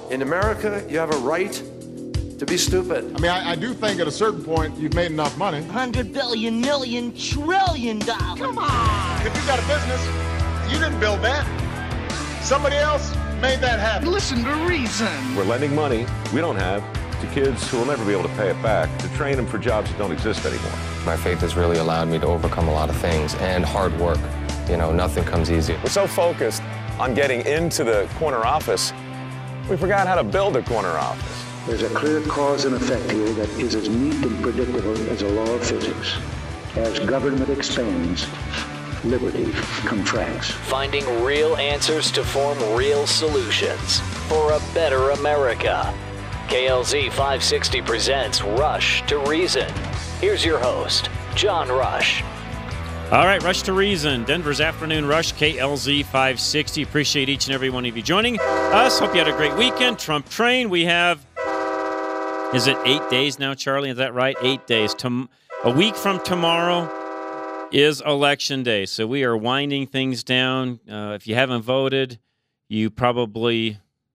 In America, you have a right to be stupid. I mean, I do think at a certain point you've made enough money. 100 billion, million, trillion dollars. Come on! If you've got a business, you didn't build that. Somebody else made that happen. Listen to reason. We're lending money we don't have to kids who will never be able to pay it back, to train them for jobs that don't exist anymore. My faith has really allowed me to overcome a lot of things, and hard work. You know, nothing comes easy. We're so focused on getting into the corner office, we forgot how to build a corner office. There's a clear cause and effect here that is as neat and predictable as a law of physics. As government expands, liberty contracts. Finding real answers to form real solutions for a better America. KLZ 560 presents Rush to Reason. Here's your host, John Rush. All right, Rush to Reason, Denver's Afternoon Rush, KLZ 560. Appreciate each and every one of you joining us. Hope you had a great weekend. Trump train, we have, is it 8 days now, Charlie? Is that right? 8 days. A week from tomorrow is Election Day, so we are winding things down. If you haven't voted, you probably...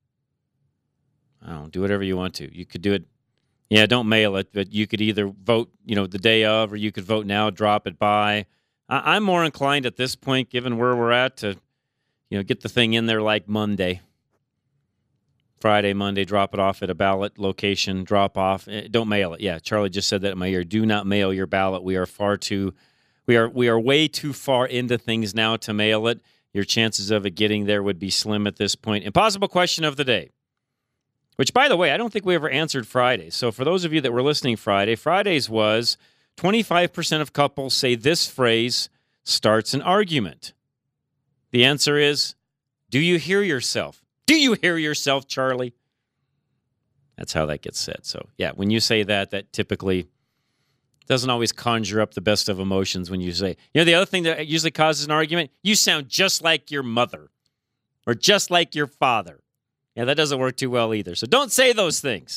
do whatever you want to. You could do it. Yeah, don't mail it, but you could either vote, the day of, or you could vote now, drop it by. I'm more inclined at this point, given where we're at, to, get the thing in there like Monday. Friday, Monday, drop it off at a ballot location, drop off. Don't mail it. Yeah, Charlie just said that in my ear. Do not mail your ballot. We are way too far into things now to mail it. Your chances of it getting there would be slim at this point. Impossible question of the day. Which, by the way, I don't think we ever answered Friday. So for those of you that were listening Friday's was 25% of couples say this phrase starts an argument. The answer is, do you hear yourself? Do you hear yourself, Charlie? That's how that gets said. So, yeah, when you say that typically doesn't always conjure up the best of emotions when you say, the other thing that usually causes an argument, you sound just like your mother or just like your father. Yeah, that doesn't work too well either. So don't say those things.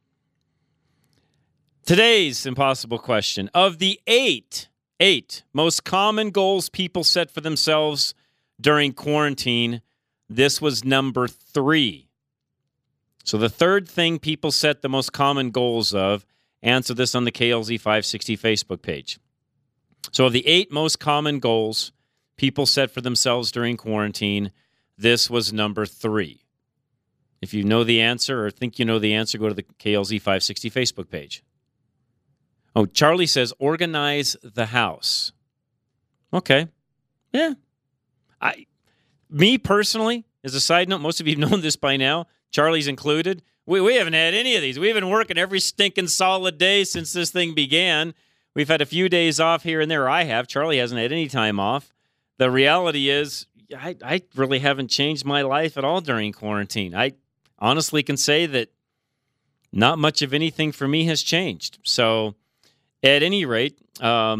Today's impossible question. Of the eight most common goals people set for themselves during quarantine, this was number 3. So the third thing people set the most common goals of, answer this on the KLZ 560 Facebook page. So of the 8 most common goals people set for themselves during quarantine, this was number 3. If you know the answer or think you know the answer, go to the KLZ 560 Facebook page. Oh, Charlie says, organize the house. Okay. Yeah. Me personally, as a side note, most of you have known this by now, Charlie's included, we haven't had any of these. We've been working every stinking solid day since this thing began. We've had a few days off here and there. I have. Charlie hasn't had any time off. The reality is, I really haven't changed my life at all during quarantine. I honestly can say that not much of anything for me has changed. So at any rate, we got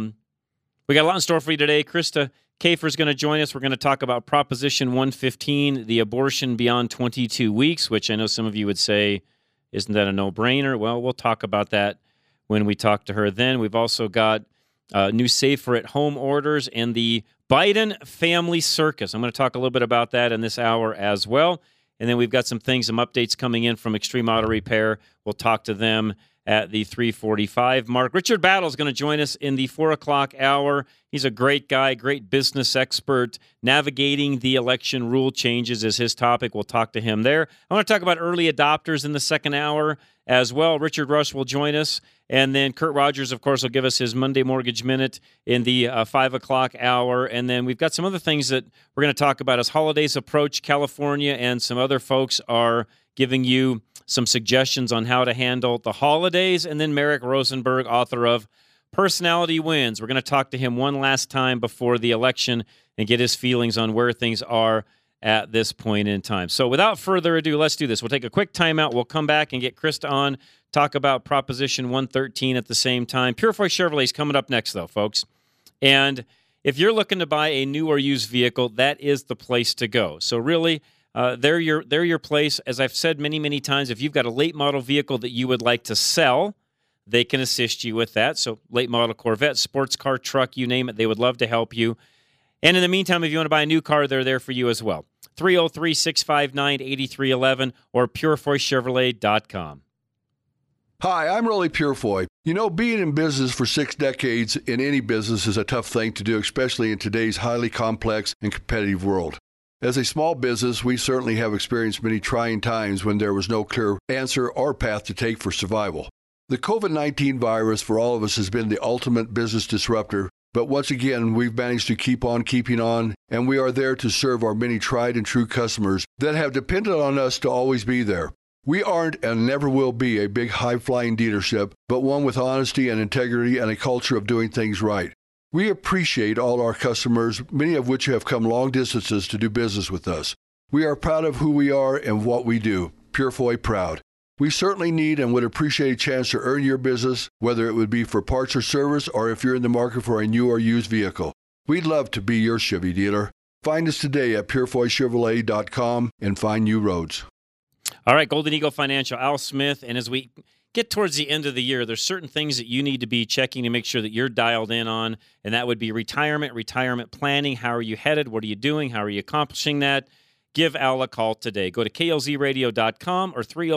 a lot in store for you today. Krista Kafer is going to join us. We're going to talk about Proposition 115, the abortion beyond 22 weeks, which I know some of you would say, isn't that a no-brainer? Well, we'll talk about that when we talk to her then. We've also got new safer-at-home orders and the Biden family circus. I'm going to talk a little bit about that in this hour as well. And then we've got some updates coming in from Extreme Auto Repair. We'll talk to them at the 3:45 mark. Richard Battle is going to join us in the 4 o'clock hour. He's a great guy, great business expert. Navigating the election rule changes is his topic. We'll talk to him there. I want to talk about early adopters in the second hour as well. Richard Rush will join us. And then Kurt Rogers, of course, will give us his Monday Mortgage Minute in the 5 o'clock hour. And then we've got some other things that we're going to talk about as holidays approach. California and some other folks are giving you some suggestions on how to handle the holidays. And then Merrick Rosenberg, author of Personality Wins. We're going to talk to him one last time before the election and get his feelings on where things are at this point in time. So without further ado, let's do this. We'll take a quick timeout. We'll come back and get Krista on, talk about Proposition 113 at the same time. Purefoy Chevrolet is coming up next, though, folks. And if you're looking to buy a new or used vehicle, that is the place to go. So really, they're your place. As I've said many, many times, if you've got a late model vehicle that you would like to sell, they can assist you with that. So late model Corvette, sports car, truck, you name it, they would love to help you. And in the meantime, if you want to buy a new car, they're there for you as well. 303-659-8311 or purefoychevrolet.com. Hi, I'm Rolly Purefoy. You know, being in business for 6 decades in any business is a tough thing to do, especially in today's highly complex and competitive world. As a small business, we certainly have experienced many trying times when there was no clear answer or path to take for survival. The COVID-19 virus for all of us has been the ultimate business disruptor, but once again, we've managed to keep on keeping on, and we are there to serve our many tried and true customers that have depended on us to always be there. We aren't and never will be a big high-flying dealership, but one with honesty and integrity and a culture of doing things right. We appreciate all our customers, many of which have come long distances to do business with us. We are proud of who we are and what we do. Purefoy proud. We certainly need and would appreciate a chance to earn your business, whether it would be for parts or service or if you're in the market for a new or used vehicle. We'd love to be your Chevy dealer. Find us today at purefoychevrolet.com and find new roads. All right, Golden Eagle Financial, Al Smith. And as we get towards the end of the year, there's certain things that you need to be checking to make sure that you're dialed in on, and that would be retirement planning. How are you headed? What are you doing? How are you accomplishing that? Give Al a call today. Go to klzradio.com or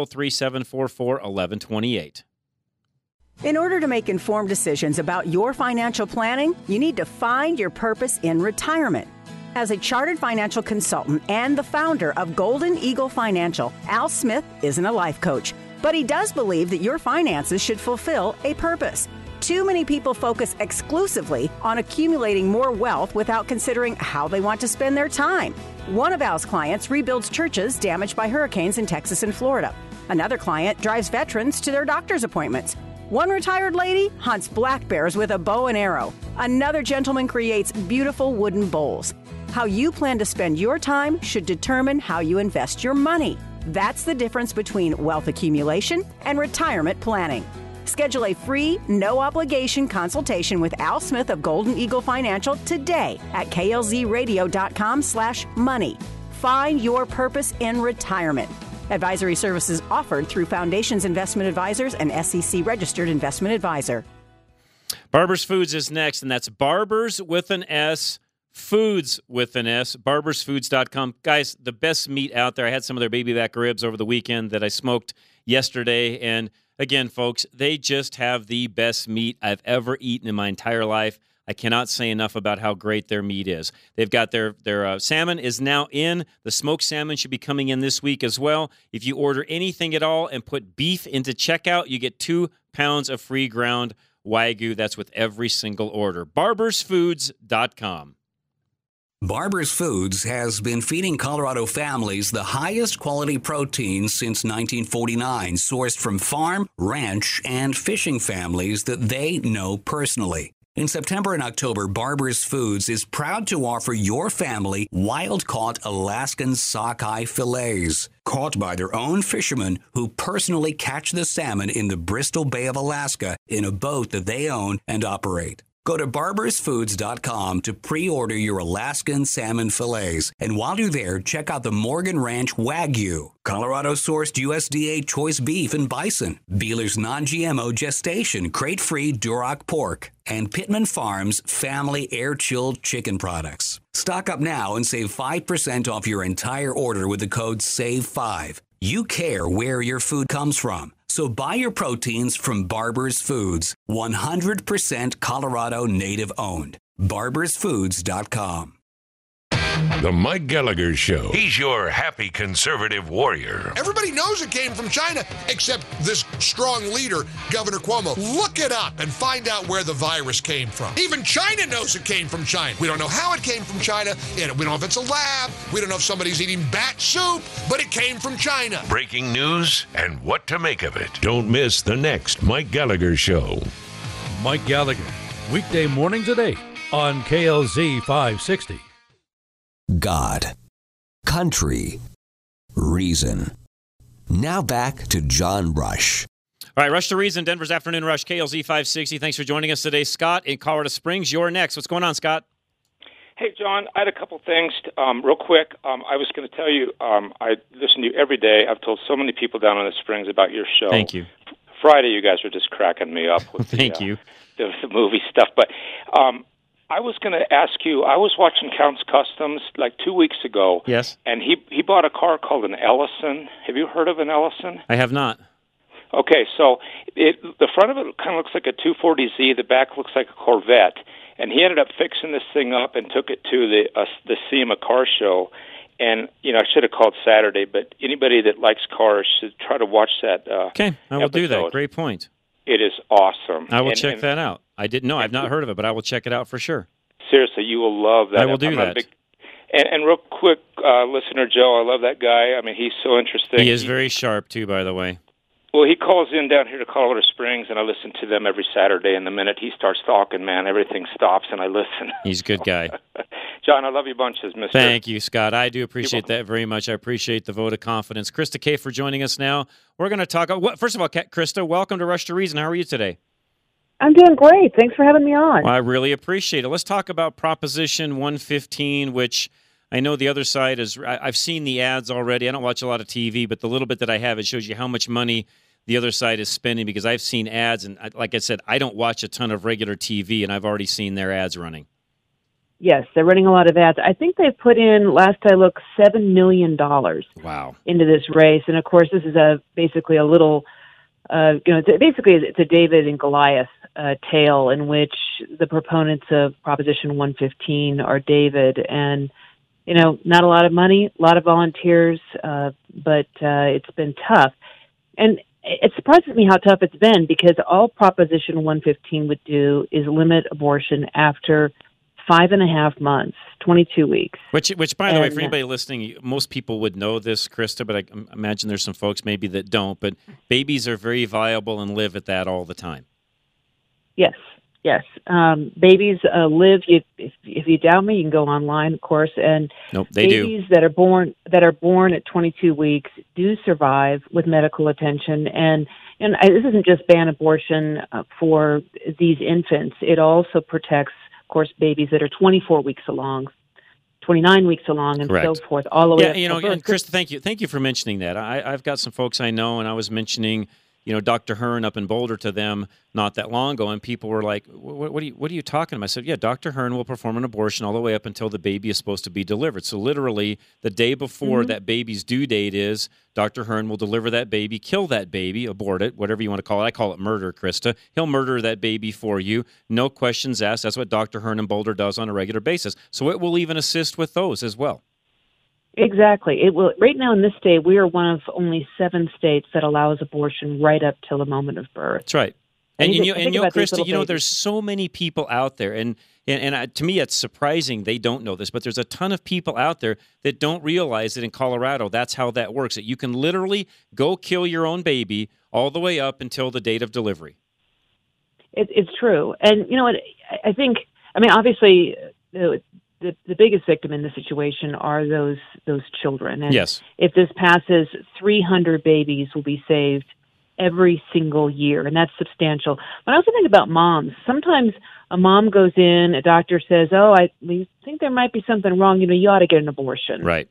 303-744-1128. In order to make informed decisions about your financial planning, you need to find your purpose in retirement. As a chartered financial consultant and the founder of Golden Eagle Financial, Al Smith isn't a life coach, but he does believe that your finances should fulfill a purpose. Too many people focus exclusively on accumulating more wealth without considering how they want to spend their time. One of Al's clients rebuilds churches damaged by hurricanes in Texas and Florida. Another client drives veterans to their doctor's appointments. One retired lady hunts black bears with a bow and arrow. Another gentleman creates beautiful wooden bowls. How you plan to spend your time should determine how you invest your money. That's the difference between wealth accumulation and retirement planning. Schedule a free, no-obligation consultation with Al Smith of Golden Eagle Financial today at klzradio.com/money. Find your purpose in retirement. Advisory services offered through Foundations Investment Advisors and SEC-registered investment advisor. Barbers Foods is next, and that's Barbers with an S, Foods with an S, barbersfoods.com. Guys, the best meat out there. I had some of their baby back ribs over the weekend that I smoked yesterday, and again, folks, they just have the best meat I've ever eaten in my entire life. I cannot say enough about how great their meat is. They've got their salmon is now in. The smoked salmon should be coming in this week as well. If you order anything at all and put beef into checkout, you get 2 pounds of free ground Wagyu. That's with every single order. barbersfoods.com. Barbers Foods has been feeding Colorado families the highest quality protein since 1949, sourced from farm, ranch, and fishing families that they know personally. In September and October, Barbers Foods is proud to offer your family wild-caught Alaskan sockeye fillets, caught by their own fishermen who personally catch the salmon in the Bristol Bay of Alaska in a boat that they own and operate. Go to barbersfoods.com to pre-order your Alaskan salmon fillets. And while you're there, check out the Morgan Ranch Wagyu, Colorado-sourced USDA choice beef and bison, Beeler's non-GMO gestation, crate-free Duroc pork, and Pittman Farms family air-chilled chicken products. Stock up now and save 5% off your entire order with the code SAVE5. You care where your food comes from. So buy your proteins from Barbers Foods, 100% Colorado native owned. barbersfoods.com. The Mike Gallagher Show. He's your happy conservative warrior. Everybody knows it came from China, except this strong leader, Governor Cuomo. Look it up and find out where the virus came from. Even China knows it came from China. We don't know how it came from China. And we don't know if it's a lab. We don't know if somebody's eating bat soup, but it came from China. Breaking news and what to make of it. Don't miss the next Mike Gallagher Show. Mike Gallagher, weekday mornings at 8 on KLZ 560. God, country, reason. Now back to John Rush. All right, Rush to Reason, Denver's Afternoon Rush, KLZ 560. Thanks for joining us today. Scott in Colorado Springs, you're next. What's going on, Scott? Hey, John, I had a couple things real quick. I was going to tell you, I listen to you every day. I've told so many people down in the Springs about your show. Thank you. Friday, you guys were just cracking me up with Thank you. The movie stuff. But I was going to ask you, I was watching Count's Customs like 2 weeks ago. Yes. And he bought a car called an Ellison. Have you heard of an Ellison? I have not. Okay, so the front of it kind of looks like a 240Z. The back looks like a Corvette. And he ended up fixing this thing up and took it to the SEMA car show. And, I should have called Saturday, but anybody that likes cars should try to watch that Okay, I will do that. Great point. It is awesome. I will check that out. I didn't know. I've not heard of it, but I will check it out for sure. Seriously, you will love that. I will do that. And real quick, listener Joe, I love that guy. I mean, he's so interesting. He is very sharp, too, by the way. Well, he calls in down here to Colorado Springs, and I listen to them every Saturday. And the minute he starts talking, man, everything stops, and I listen. He's a good guy. John, I love you bunches, mister. Thank you, Scott. I do appreciate that very much. I appreciate the vote of confidence. Krista K. for joining us now. We're going to talk. First of all, Krista, welcome to Rush to Reason. How are you today? I'm doing great. Thanks for having me on. Well, I really appreciate it. Let's talk about Proposition 115, which I know the other side is. I've seen the ads already. I don't watch a lot of TV, but the little bit that I have, it shows you how much money the other side is spending, because I've seen ads, and like I said, I don't watch a ton of regular TV, and I've already seen their ads running. Yes, they're running a lot of ads. I think they've put in, last I looked, $7 million into this race. And, of course, this is basically a little, it's a David and Goliath tale in which the proponents of Proposition 115 are David. And, not a lot of money, a lot of volunteers, but it's been tough. And it surprises me how tough it's been, because all Proposition 115 would do is limit abortion after 5.5 months, 22 weeks. Which, by the way, for anybody listening, most people would know this, Krista, but I imagine there's some folks maybe that don't. But babies are very viable and live at that all the time. Yes. Babies live. If you doubt me, you can go online, of course. And nope, they babies that are born at 22 weeks do survive with medical attention. And this isn't just ban abortion for these infants. It also protects, of course, babies that are 24 weeks along, 29 weeks along, and Correct. so forth, all the way up to birth. And Krista, thank you for mentioning that. I've got some folks I know, and I was mentioning, Dr. Hearn up in Boulder to them not that long ago, and people were like, what are you talking about? I said, yeah, Dr. Hearn will perform an abortion all the way up until the baby is supposed to be delivered. So literally the day before that baby's due date is, Dr. Hearn will deliver that baby, kill that baby, abort it, whatever you want to call it. I call it murder, Krista. He'll murder that baby for you. No questions asked. That's what Dr. Hearn in Boulder does on a regular basis. So it will even assist with those as well. Exactly. It will. Right now in this state, we are one of only 7 states that allows abortion right up till the moment of birth. That's right. And Krista, there's so many people out there, and to me, it's surprising they don't know this, but there's a ton of people out there that don't realize that in Colorado, that's how that works. That you can literally go kill your own baby all the way up until the date of delivery. It's true, and I think, obviously, the biggest victim in this situation are those children. And yes. If this passes, 300 babies will be saved every single year, and that's substantial. But I also think about moms. Sometimes a mom goes in, a doctor says, we think there might be something wrong, you ought to get an abortion. Right.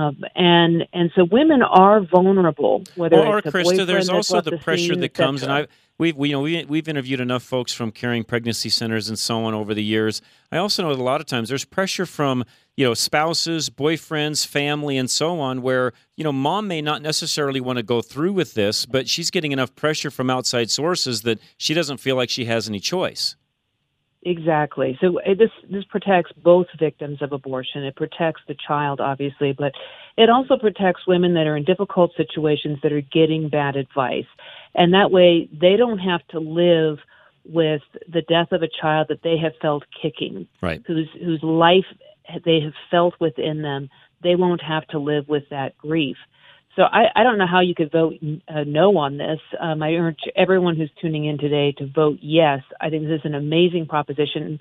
And so women are vulnerable, whether it's a Krista, boyfriend there's also that's the left the pressure scene, that comes, etc. and we've interviewed enough folks from Caring Pregnancy Centers and so on over the years. I also know that a lot of times there's pressure from spouses, boyfriends, family, and so on, where mom may not necessarily want to go through with this, but she's getting enough pressure from outside sources that she doesn't feel like she has any choice. Exactly. So this protects both victims of abortion. It protects the child, obviously, but it also protects women that are in difficult situations that are getting bad advice. And that way they don't have to live with the death of a child that they have felt kicking, right? Whose life they have felt within them. They won't have to live with that grief. So I don't know how you could vote no on this. I urge everyone who's tuning in today to vote yes. I think this is an amazing proposition.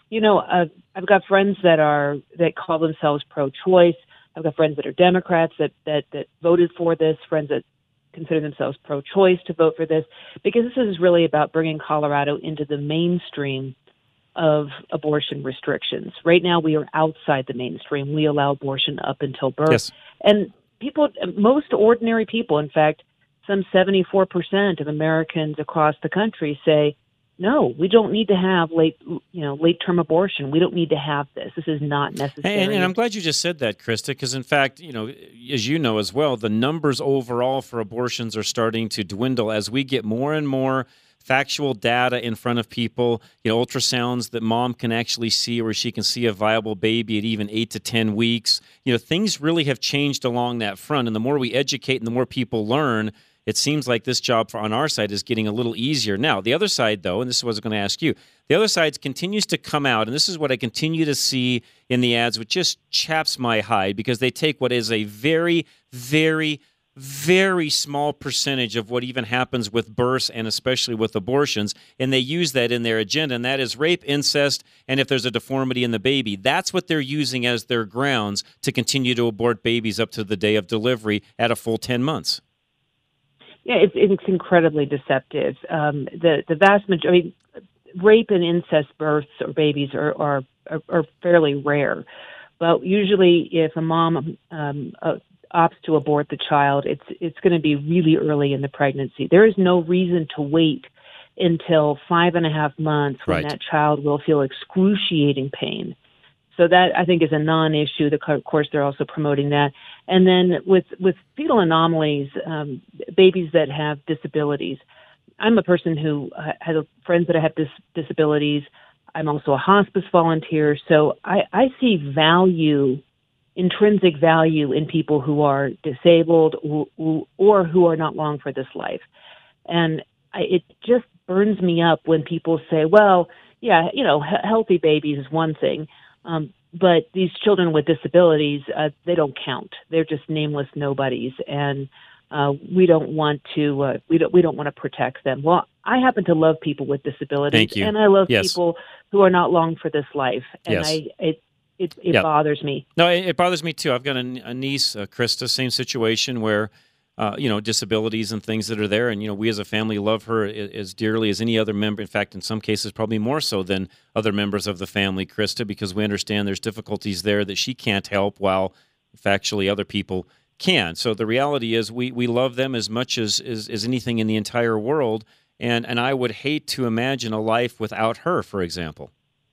I've got friends that call themselves pro-choice. I've got friends that are Democrats that voted for this, friends that consider themselves pro-choice to vote for this, because this is really about bringing Colorado into the mainstream of abortion restrictions. Right now, we are outside the mainstream. We allow abortion up until birth. Yes. And most ordinary people, in fact, some 74% of Americans across the country say no, we don't need to have late-term abortion. We don't need to have this. This is not necessary. And I'm glad you just said that, Krista, because in fact, as you know as well, the numbers overall for abortions are starting to dwindle as we get more and more factual data in front of people, ultrasounds that mom can actually see, where she can see a viable baby at even 8 to 10 weeks. Things really have changed along that front. And the more we educate and the more people learn, it seems like this job on our side is getting a little easier. Now, the other side, though, and this is what I was going to ask you, the other side continues to come out, and this is what I continue to see in the ads, which just chaps my hide, because they take what is a very, very, very small percentage of what even happens with births and especially with abortions, and they use that in their agenda, and that is rape, incest, and if there's a deformity in the baby. That's what they're using as their grounds to continue to abort babies up to the day of delivery at a full 10 months. Yeah, it's incredibly deceptive. The vast majority, rape and incest births or babies are fairly rare, but usually if a mom opts to abort the child, it's going to be really early in the pregnancy. There is no reason to wait until 5.5 months when that child will feel excruciating pain. So that, I think, is a non-issue. Of course, they're also promoting that. And then with fetal anomalies, babies that have disabilities, I'm a person who has friends that have disabilities. I'm also a hospice volunteer. So I see value, intrinsic value in people who are disabled or who are not long for this life. And it just burns me up when people say, well, yeah, healthy babies is one thing. But these children with disabilities, they don't count. They're just nameless nobodies, and we don't want to protect them. Well, I happen to love people with disabilities, Thank you. And I love people who are not long for this life, and it bothers me. No, it bothers me too. I've got a niece, Krista, same situation where. Disabilities and things that are there. And, we as a family love her as dearly as any other member. In fact, in some cases, probably more so than other members of the family, Krista, because we understand there's difficulties there that she can't help while factually other people can. So the reality is we love them as much as anything in the entire world. And I would hate to imagine a life without her, for example.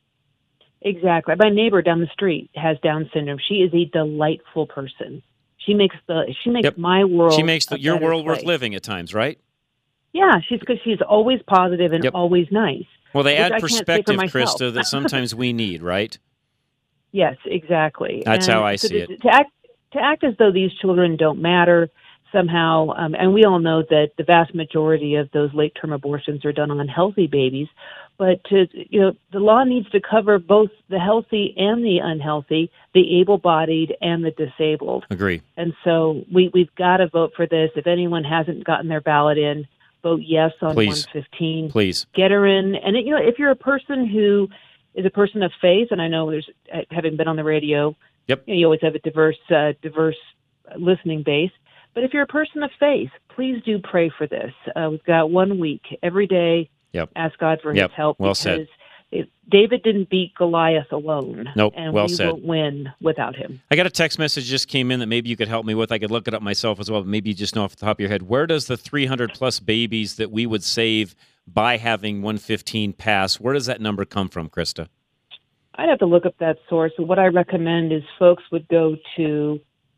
Exactly. My neighbor down the street has Down syndrome. She is a delightful person. She makes my world. She makes your world place. worth living at times, right? Yeah, she's always positive and always nice. Well, they add perspective, Krista, that sometimes we need, right? Yes, exactly. That's how I see it. To act as though these children don't matter somehow, and we all know that the vast majority of those late-term abortions are done on healthy babies. But the law needs to cover both the healthy and the unhealthy, the able-bodied and the disabled. Agree. And so we've got to vote for this. If anyone hasn't gotten their ballot in, vote yes on 115. Please. Get her in. And if you're a person who is a person of faith, and I know there's, having been on the radio, you always have a diverse listening base. But if you're a person of faith, please do pray for this. We've got 1 week every day. Ask God for his help, well because said. David didn't beat Goliath alone. Nope, and well we said. won't win without him. I got a text message just came in that maybe you could help me with. I could look it up myself as well, but maybe you just know off the top of your head. Where does the 300-plus babies that we would save by having 115 pass, where does that number come from, Krista? I'd have to look up that source. What I recommend is folks would go to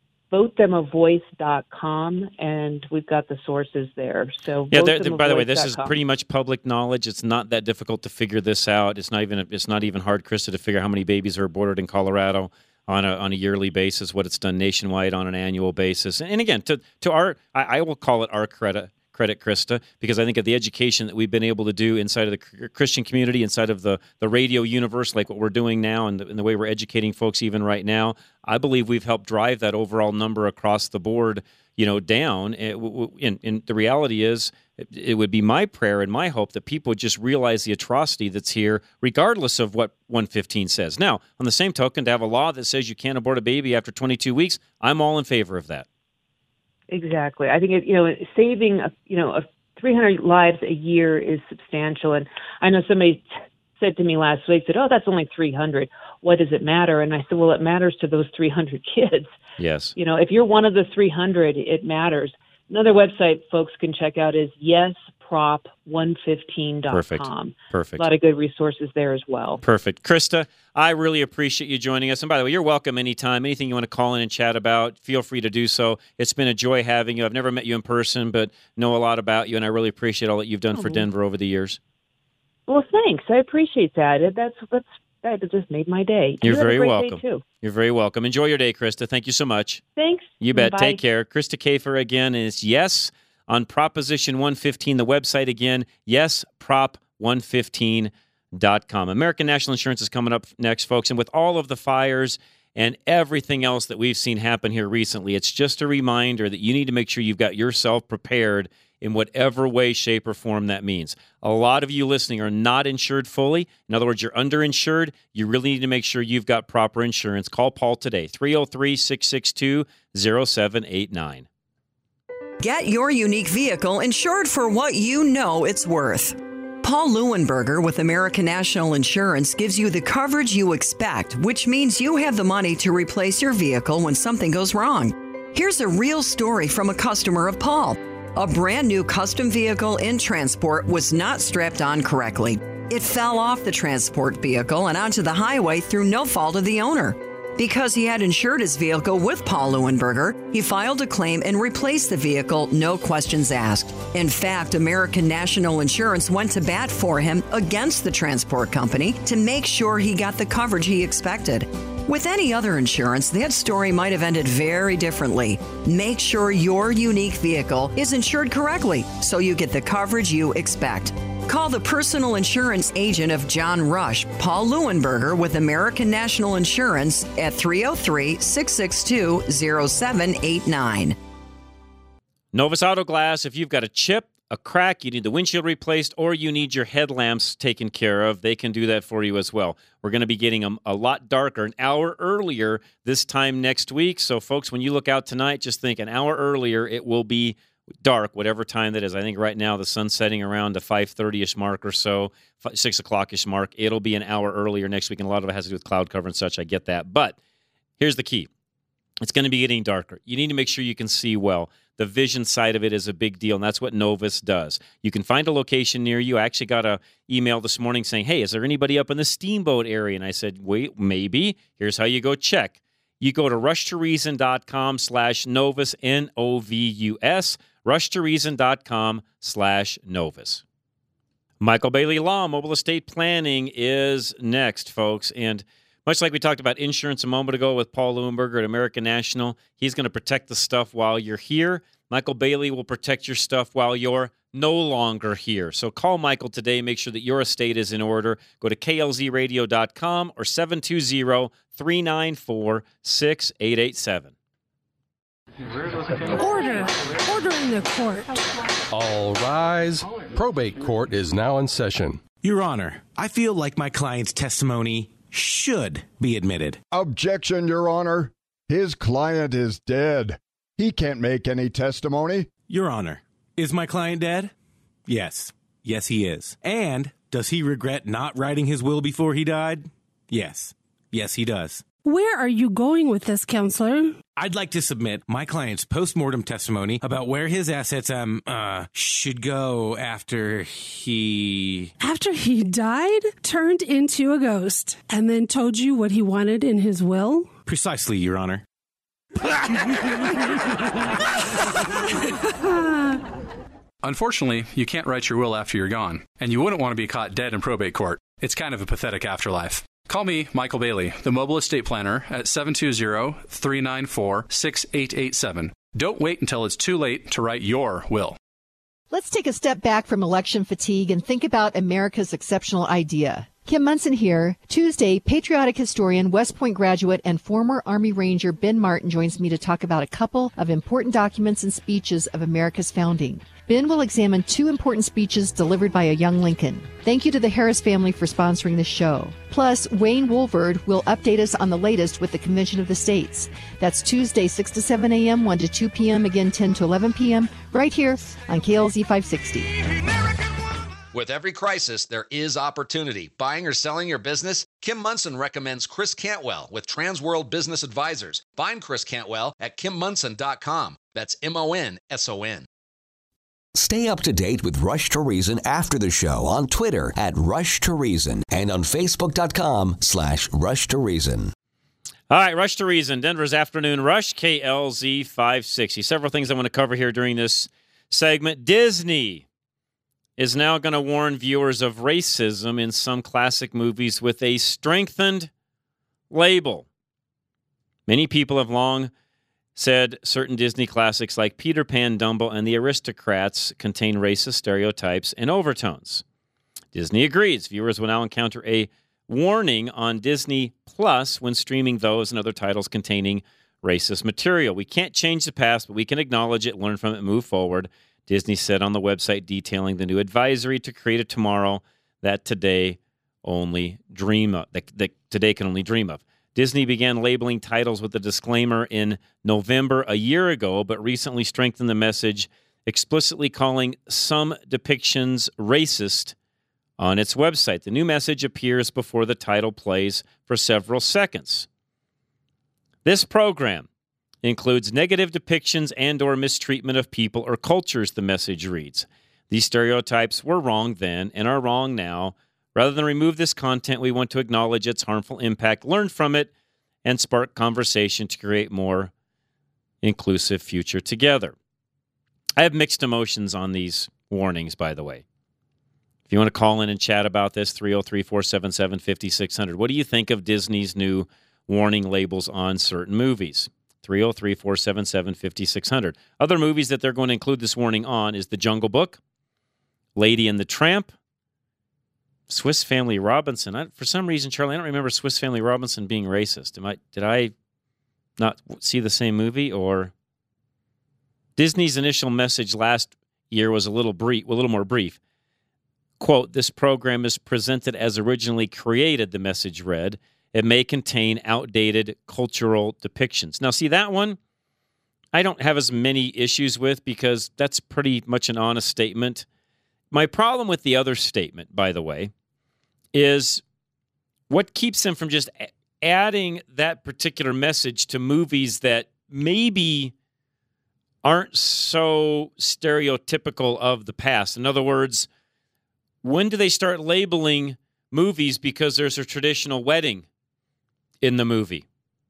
votethemavoice.com, and we've got the sources there. So by the way, this is pretty much public knowledge. It's not that difficult to figure this out. It's not even hard, Krista, to figure how many babies are aborted in Colorado on a yearly basis, what it's done nationwide on an annual basis. And again, to our, I will call it our credit, Krista, because I think of the education that we've been able to do inside of the Christian community, inside of the radio universe, like what we're doing now and the way we're educating folks even right now. I believe we've helped drive that overall number across the board, down. And the reality is, it would be my prayer and my hope that people would just realize the atrocity that's here, regardless of what 115 says. Now, on the same token, to have a law that says you can't abort a baby after 22 weeks, I'm all in favor of that. Exactly. I think saving 300 lives a year is substantial. And I know somebody said to me last week, said, "Oh, that's only 300. What does it matter?" And I said, "Well, it matters to those 300 kids." Yes. If you're one of the 300, it matters. Another website folks can check out is prop115.com. Perfect. A lot of good resources there as well. Perfect. Krista, I really appreciate you joining us. And by the way, you're welcome anytime. Anything you want to call in and chat about, feel free to do so. It's been a joy having you. I've never met you in person, but know a lot about you, and I really appreciate all that you've done for Denver over the years. Well, thanks. I appreciate that. That just made my day. You're You have a very great welcome. Day too. You're very welcome. Enjoy your day, Krista. Thank you so much. Thanks. You bet. Bye. Take care. Krista Kafer again is yes on Proposition 115. The website again, yesprop115.com. American National Insurance is coming up next, folks. And with all of the fires and everything else that we've seen happen here recently, it's just a reminder that you need to make sure you've got yourself prepared in whatever way, shape, or form that means. A lot of you listening are not insured fully. In other words, you're underinsured. You really need to make sure you've got proper insurance. Call Paul today, 303-662-0789. Get your unique vehicle insured for what you know it's worth. Paul Leuenberger with American National Insurance gives you the coverage you expect, which means you have the money to replace your vehicle when something goes wrong. Here's a real story from a customer of Paul. A brand new custom vehicle in transport was not strapped on correctly. It fell off the transport vehicle and onto the highway through no fault of the owner. Because he had insured his vehicle with Paul Leuenberger, he filed a claim and replaced the vehicle, no questions asked. In fact, American National Insurance went to bat for him against the transport company to make sure he got the coverage he expected. With any other insurance, that story might have ended very differently. Make sure your unique vehicle is insured correctly so you get the coverage you expect. Call the personal insurance agent of John Rush, Paul Leuenberger with American National Insurance at 303-662-0789. Novus Auto Glass, if you've got a chip, a crack, you need the windshield replaced, or you need your headlamps taken care of, they can do that for you as well. We're going to be getting them a lot darker, an hour earlier this time next week. So, folks, when you look out tonight, just think an hour earlier, it will be dark, whatever time that is. I think right now the sun's setting around the 5:30-ish mark or so, 6 o'clock-ish mark. It'll be an hour earlier next week, and a lot of it has to do with cloud cover and such. I get that. But here's the key. It's going to be getting darker. You need to make sure you can see well. The vision side of it is a big deal, and that's what Novus does. You can find a location near you. I actually got an email this morning saying, hey, is there anybody up in the Steamboat area? And I said, wait, maybe. Here's how you go check. You go to rushtoreason.com/Novus, Novus, rushtoreason.com/Novus. Michael Bailey Law, Mobile Estate Planning is next, folks. And much like we talked about insurance a moment ago with Paul Leuenberger at American National, he's going to protect the stuff while you're here. Michael Bailey will protect your stuff while you're no longer here. So call Michael today. Make sure that your estate is in order. Go to klzradio.com or 720-394-6887. Order in the court. All rise. Probate court is now in session. Your Honor, I feel like my client's testimony should be admitted. Objection, Your Honor. His client is dead. He can't make any testimony. Your Honor, is my client dead? Yes. Yes, he is. And does he regret not writing his will before he died? Yes. Yes, he does. Where are you going with this, counselor? I'd like to submit my client's post-mortem testimony about where his assets should go after he... After he died, turned into a ghost, and then told you what he wanted in his will? Precisely, Your Honor. Unfortunately, you can't write your will after you're gone, and you wouldn't want to be caught dead in probate court. It's kind of a pathetic afterlife. Call me, Michael Bailey, the mobile estate planner, at 720-394-6887. Don't wait until it's too late to write your will. Let's take a step back from election fatigue and think about America's exceptional idea. Kim Munson here. Tuesday, patriotic historian, West Point graduate, and former Army Ranger Ben Martin joins me to talk about a couple of important documents and speeches of America's founding. Ben will examine two important speeches delivered by a young Lincoln. Thank you to the Harris family for sponsoring this show. Plus, Wayne Woolvard will update us on the latest with the Convention of the States. That's Tuesday, 6 to 7 a.m., 1 to 2 p.m., again 10 to 11 p.m., right here on KLZ 560. With every crisis, there is opportunity. Buying or selling your business? Kim Munson recommends Chris Cantwell with Transworld Business Advisors. Find Chris Cantwell at kimmunson.com. That's MONSON. Stay up to date with Rush to Reason after the show on Twitter at Rush to Reason and on Facebook.com/Rush to Reason. All right, Rush to Reason, Denver's Afternoon Rush, KLZ 560. Several things I want to cover here during this segment. Disney is now going to warn viewers of racism in some classic movies with a strengthened label. Many people have long said certain Disney classics like Peter Pan, Dumbo, and the Aristocrats contain racist stereotypes and overtones. Disney agrees. Viewers will now encounter a warning on Disney Plus when streaming those and other titles containing racist material. We can't change the past, but we can acknowledge it, learn from it, move forward, Disney said on the website detailing the new advisory to create a tomorrow that today only dream of, that today can only dream of. Disney began labeling titles with a disclaimer in November a year ago, but recently strengthened the message, explicitly calling some depictions racist on its website. The new message appears before the title plays for several seconds. This program includes negative depictions and/or mistreatment of people or cultures, the message reads. These stereotypes were wrong then and are wrong now. Rather than remove this content, we want to acknowledge its harmful impact, learn from it, and spark conversation to create more inclusive future together. I have mixed emotions on these warnings, by the way. If you want to call in and chat about this, 303-477-5600. What do you think of Disney's new warning labels on certain movies? 303-477-5600. Other movies that they're going to include this warning on is The Jungle Book, Lady and the Tramp, Swiss Family Robinson. For some reason, Charlie, I don't remember Swiss Family Robinson being racist. Did I not see the same movie? Or Disney's initial message last year was a little more brief. Quote, this program is presented as originally created, the message read. It may contain outdated cultural depictions. Now, see, that one I don't have as many issues with because that's pretty much an honest statement. My problem with the other statement, by the way, is what keeps them from just adding that particular message to movies that maybe aren't so stereotypical of the past. In other words, when do they start labeling movies because there's a traditional wedding in the movie?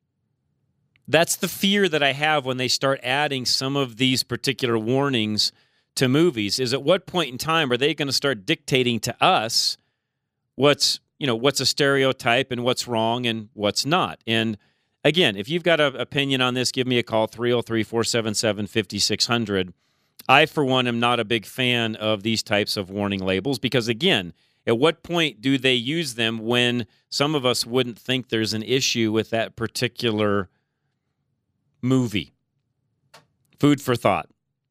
That's the fear that I have when they start adding some of these particular warnings to movies, is at what point in time are they going to start dictating to us what's a stereotype and what's wrong and what's not? And again, if you've got an opinion on this, give me a call, 303-477-5600. I, for one, am not a big fan of these types of warning labels because, again, at what point do they use them when some of us wouldn't think there's an issue with that particular movie? Food for thought.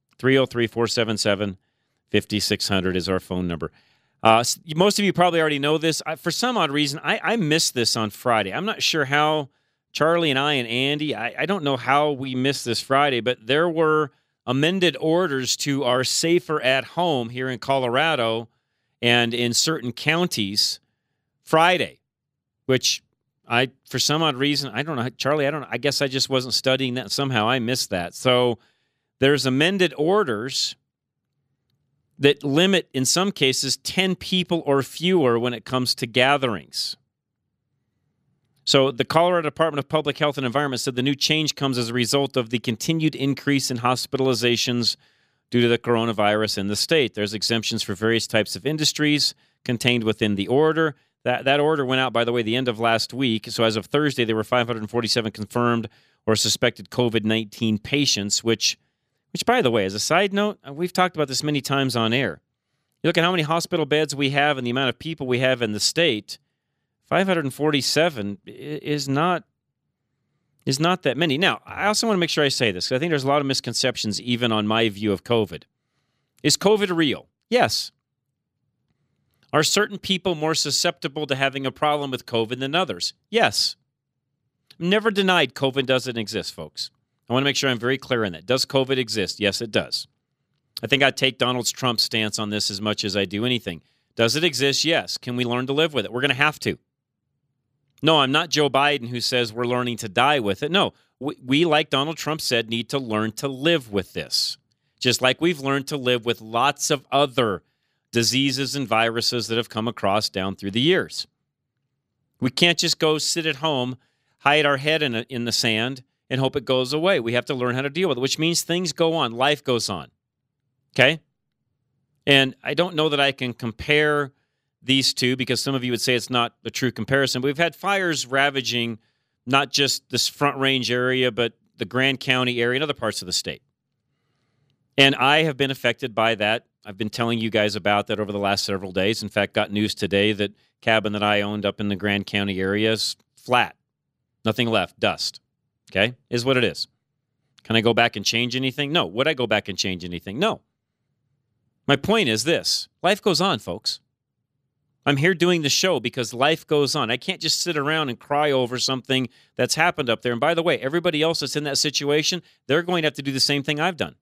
303-477-5600 is our phone number. Most of you probably already know this. For some odd reason, I missed this on Friday. I'm not sure how Charlie and I and Andy, I don't know how we missed this Friday, but there were amended orders to our Safer at Home here in Colorado and in certain counties Friday, which for some odd reason, I don't know, Charlie, I guess I just wasn't studying that. Somehow I missed that. So there's amended orders that limit, in some cases, 10 people or fewer when it comes to gatherings. So the Colorado Department of Public Health and Environment said the new change comes as a result of the continued increase in hospitalizations due to the coronavirus in the state. There's exemptions for various types of industries contained within the order. That order went out, by the way, the end of last week. So as of Thursday, there were 547 confirmed or suspected COVID-19 patients, which, by the way, as a side note, we've talked about this many times on air. You look at how many hospital beds we have and the amount of people we have in the state, 547 is not that many. Now, I also want to make sure I say this, because I think there's a lot of misconceptions even on my view of COVID. Is COVID real? Yes. Are certain people more susceptible to having a problem with COVID than others? Yes. Never denied COVID doesn't exist, folks. I want to make sure I'm very clear on that. Does COVID exist? Yes, it does. I think I'd take Donald Trump's stance on this as much as I do anything. Does it exist? Yes. Can we learn to live with it? We're going to have to. No, I'm not Joe Biden who says we're learning to die with it. No, we like Donald Trump said, need to learn to live with this. just like we've learned to live with lots of other diseases and viruses that have come across down through the years. We can't just go sit at home, hide our head in the sand, and hope it goes away. We have to learn how to deal with it, which means things go on. Life goes on. Okay? And I don't know that I can compare these two because some of you would say it's not a true comparison. But we've had fires ravaging not just this Front Range area, but the Grand County area and other parts of the state. And I have been affected by that. I've been telling you guys about that over the last several days. In fact, got news today that cabin that I owned up in the Grand County area is flat. Nothing left. Dust. Okay? Is what it is. Can I go back and change anything? No. Would I go back and change anything? No. My point is this. Life goes on, folks. I'm here doing the show because life goes on. I can't just sit around and cry over something that's happened up there. And by the way, everybody else that's in that situation, they're going to have to do the same thing I've done.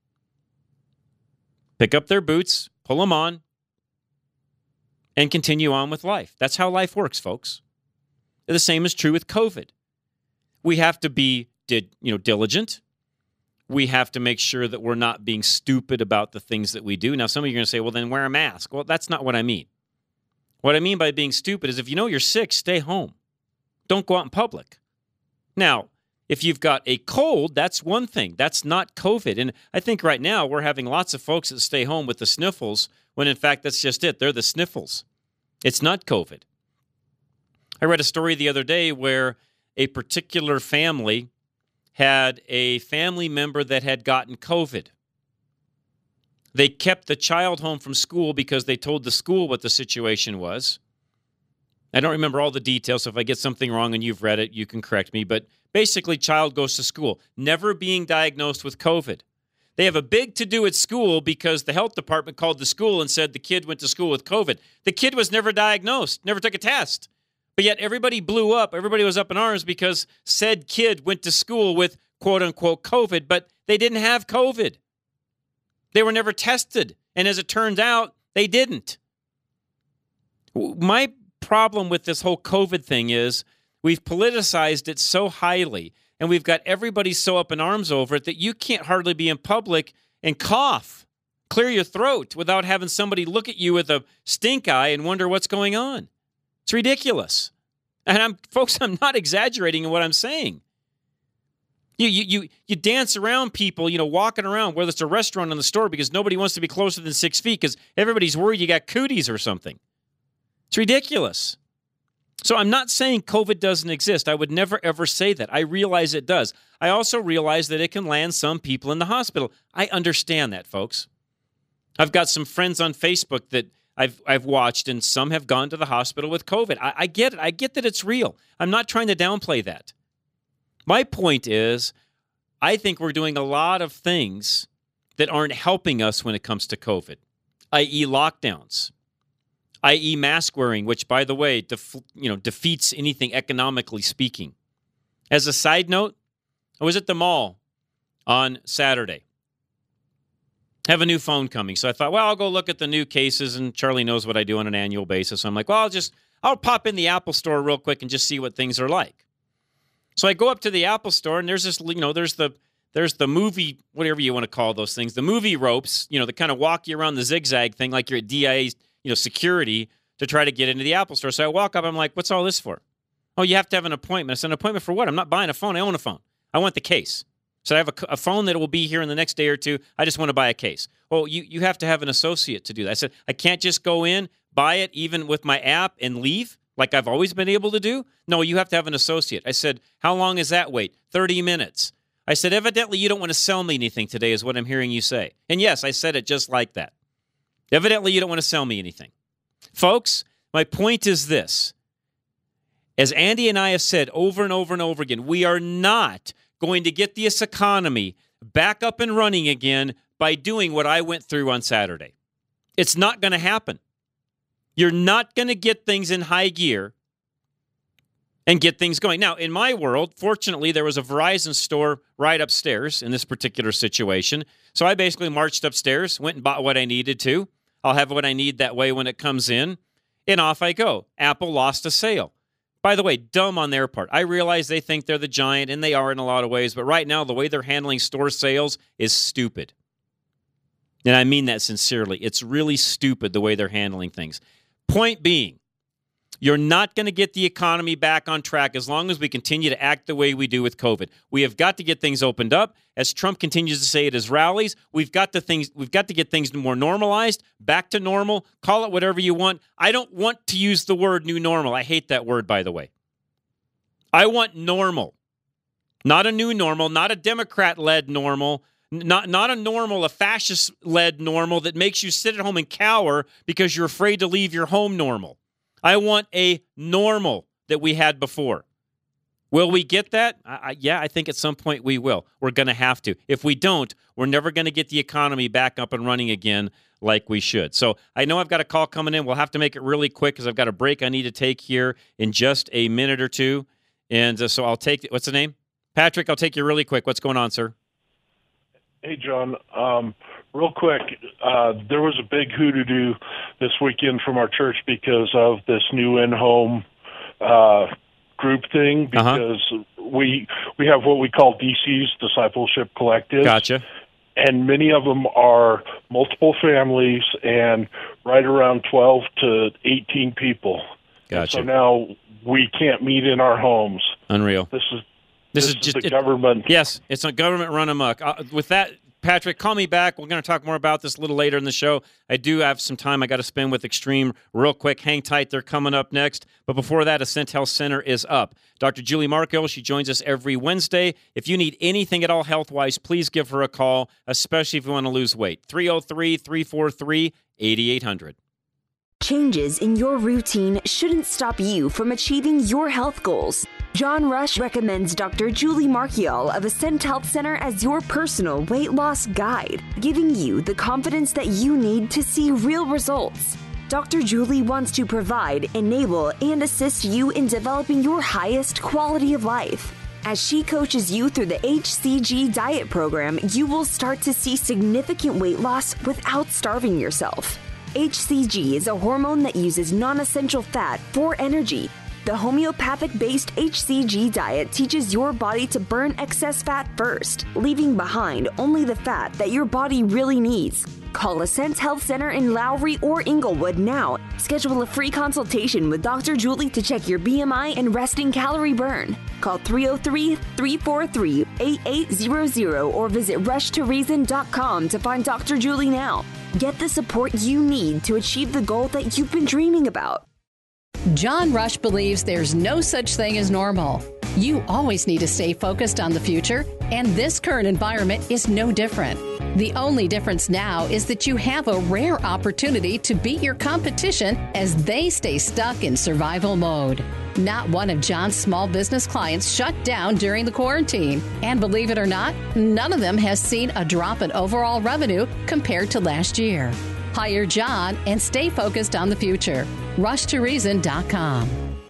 Pick up their boots, pull them on, and continue on with life. That's how life works, folks. The same is true with COVID. We have to be diligent. We have to make sure that we're not being stupid about the things that we do. Now, some of you are going to say, well, then wear a mask. Well, that's not what I mean. What I mean by being stupid is if you know you're sick, stay home. Don't go out in public. Now, if you've got a cold, that's one thing. That's not COVID. And I think right now we're having lots of folks that stay home with the sniffles when, in fact, that's just it. They're the sniffles. It's not COVID. I read a story the other day where a particular family had a family member that had gotten COVID. They kept the child home from school because they told the school what the situation was. I don't remember all the details, so if I get something wrong and you've read it, you can correct me. But basically, child goes to school, never being diagnosed with COVID. They have a big to-do at school because the health department called the school and said the kid went to school with COVID. The kid was never diagnosed, never took a test. But yet everybody blew up. Everybody was up in arms because said kid went to school with quote-unquote COVID, but they didn't have COVID. They were never tested. And as it turns out, they didn't. My problem with this whole COVID thing is we've politicized it so highly and we've got everybody so up in arms over it that you can't hardly be in public and cough, clear your throat without having somebody look at you with a stink eye and wonder what's going on. It's ridiculous. And folks, I'm not exaggerating in what I'm saying. You dance around people, walking around, whether it's a restaurant or the store, because nobody wants to be closer than 6 feet because everybody's worried you got cooties or something. It's ridiculous. So I'm not saying COVID doesn't exist. I would never, ever say that. I realize it does. I also realize that it can land some people in the hospital. I understand that, folks. I've got some friends on Facebook that I've watched, and some have gone to the hospital with COVID. I get it. I get that it's real. I'm not trying to downplay that. My point is, I think we're doing a lot of things that aren't helping us when it comes to COVID, i.e. lockdowns, i.e. mask wearing, which, by the way, defeats anything economically speaking. As a side note, I was at the mall on Saturday. I have a new phone coming, so I thought, well, I'll go look at the new cases, and Charlie knows what I do on an annual basis. So I'm like, well, I'll pop in the Apple store real quick and just see what things are like. So I go up to the Apple store, and there's this, there's the movie, whatever you want to call those things, the movie ropes, that kind of walk you around the zigzag thing like you're at DIA, security to try to get into the Apple store. So I walk up, I'm like, what's all this for? Oh, you have to have an appointment. I said, an appointment for what? I'm not buying a phone. I own a phone. I want the case. So I have a phone that will be here in the next day or two. I just want to buy a case. Well, you have to have an associate to do that. I said, I can't just go in, buy it even with my app and leave like I've always been able to do. No, you have to have an associate. I said, how long is that wait? 30 minutes. I said, evidently you don't want to sell me anything today is what I'm hearing you say. And yes, I said it just like that. Evidently you don't want to sell me anything. Folks, my point is this. As Andy and I have said over and over and over again, we are not going to get this economy back up and running again by doing what I went through on Saturday. It's not going to happen. You're not going to get things in high gear and get things going. Now, in my world, fortunately, there was a Verizon store right upstairs in this particular situation. So I basically marched upstairs, went and bought what I needed to. I'll have what I need that way when it comes in, and off I go. Apple lost a sale. By the way, dumb on their part. I realize they think they're the giant, and they are in a lot of ways, but right now, the way they're handling store sales is stupid. And I mean that sincerely. It's really stupid the way they're handling things. Point being, you're not going to get the economy back on track as long as we continue to act the way we do with COVID. We have got to get things opened up. As Trump continues to say at his rallies, we've got to get things more normalized, back to normal. Call it whatever you want. I don't want to use the word new normal. I hate that word, by the way. I want normal. Not a new normal, not a Democrat-led normal, not a normal, a fascist-led normal that makes you sit at home and cower because you're afraid to leave your home normal. I want a normal that we had before. Will we get that? Yeah, I think at some point we will. We're going to have to. If we don't, we're never going to get the economy back up and running again like we should. So I know I've got a call coming in. We'll have to make it really quick because I've got a break I need to take here in just a minute or two. And so I'll take, what's the name? Patrick, I'll take you really quick. What's going on, sir? Hey, John. Real quick, there was a big hoodoo this weekend from our church because of this new in-home group thing, because we have what we call DC's, Discipleship Collective. Gotcha. And many of them are multiple families and right around 12 to 18 people. Gotcha. So now we can't meet in our homes. Unreal. This is just the government. Yes, it's a government run amok. With that, Patrick, call me back. We're going to talk more about this a little later in the show. I do have some time I got to spend with Extreme real quick. Hang tight. They're coming up next. But before that, Ascent Health Center is up. Dr. Julie Markell, she joins us every Wednesday. If you need anything at all health-wise, please give her a call, especially if you want to lose weight. 303-343-8800. Changes in your routine shouldn't stop you from achieving your health goals. John Rush recommends Dr. Julie Markell of Ascent Health Center as your personal weight loss guide, giving you the confidence that you need to see real results. Dr. Julie wants to provide, enable, and assist you in developing your highest quality of life. As she coaches you through the HCG diet program, you will start to see significant weight loss without starving yourself. HCG is a hormone that uses non-essential fat for energy. The homeopathic-based HCG diet teaches your body to burn excess fat first, leaving behind only the fat that your body really needs. Call Ascent Health Center in Lowry or Inglewood now. Schedule a free consultation with Dr. Julie to check your BMI and resting calorie burn. Call 303-343-8800 or visit rushtoreason.com to find Dr. Julie now. Get the support you need to achieve the goal that you've been dreaming about. John Rush believes there's no such thing as normal. You always need to stay focused on the future, and this current environment is no different. The only difference now is that you have a rare opportunity to beat your competition as they stay stuck in survival mode. Not one of John's small business clients shut down during the quarantine. And believe it or not, none of them has seen a drop in overall revenue compared to last year. Hire John and stay focused on the future. RushToReason.com.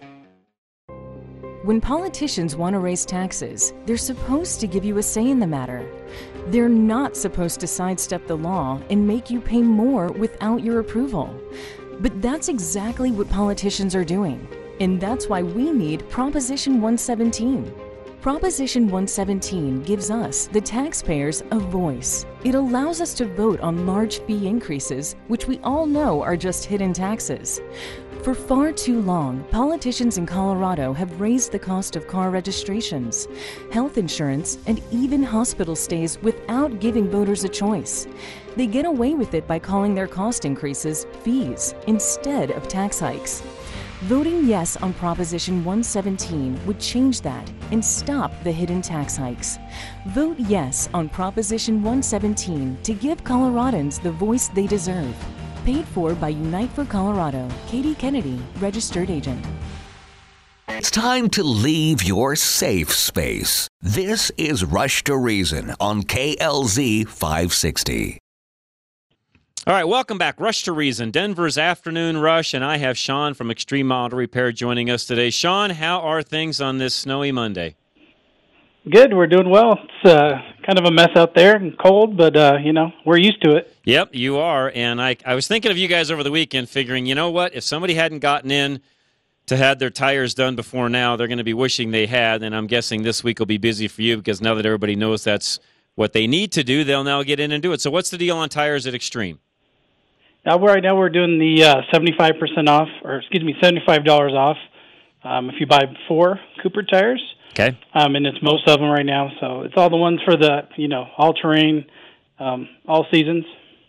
When politicians want to raise taxes, they're supposed to give you a say in the matter. They're not supposed to sidestep the law and make you pay more without your approval. But that's exactly what politicians are doing. And that's why we need Proposition 117. Proposition 117 gives us, the taxpayers, a voice. It allows us to vote on large fee increases, which we all know are just hidden taxes. For far too long, politicians in Colorado have raised the cost of car registrations, health insurance, and even hospital stays without giving voters a choice. They get away with it by calling their cost increases fees instead of tax hikes. Voting yes on Proposition 117 would change that and stop the hidden tax hikes. Vote yes on Proposition 117 to give Coloradans the voice they deserve. Paid for by Unite for Colorado. Katie Kennedy, Registered Agent. It's time to leave your safe space. This is Rush to Reason on KLZ 560. All right, welcome back. Rush to Reason, Denver's Afternoon Rush, and I have Sean from Extreme Auto Repair joining us today. Sean, how are things on this snowy Monday? Good, we're doing well. It's kind of a mess out there and cold, but, we're used to it. Yep, you are, and I was thinking of you guys over the weekend, figuring, you know what, if somebody hadn't gotten in to have their tires done before now, they're going to be wishing they had, and I'm guessing this week will be busy for you because now that everybody knows that's what they need to do, they'll now get in and do it. So what's the deal on tires at Extreme? Right now we're doing the 75% off, or excuse me, $75 off if you buy 4 Cooper tires. Okay. And it's most of them right now. So it's all the ones for the, all-terrain, all seasons.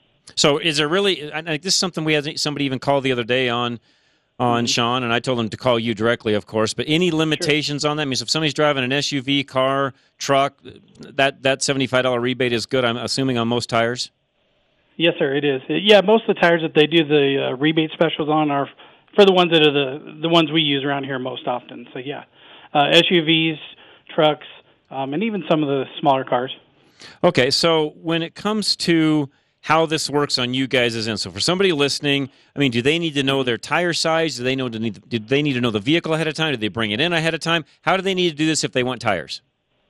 So is there really, this is something we had somebody even called the other day on Sean, and I told them to call you directly, of course, but any limitations on that? I mean, if somebody's driving an SUV, car, truck, that $75 rebate is good, I'm assuming, on most tires? Yes, sir, it is. Yeah, most of the tires that they do the rebate specials on are for the ones that are the ones we use around here most often. So, yeah, SUVs, trucks, and even some of the smaller cars. Okay, so when it comes to how this works on you guys' end, so for somebody listening, I mean, do they need to know their tire size? Do they need to know the vehicle ahead of time? Do they bring it in ahead of time? How do they need to do this if they want tires?